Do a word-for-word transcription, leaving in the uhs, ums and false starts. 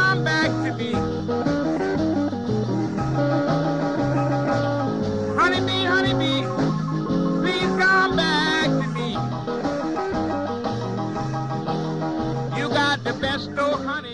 come back to me. Honeybee, honeybee, please come back to me. You got the best old honey.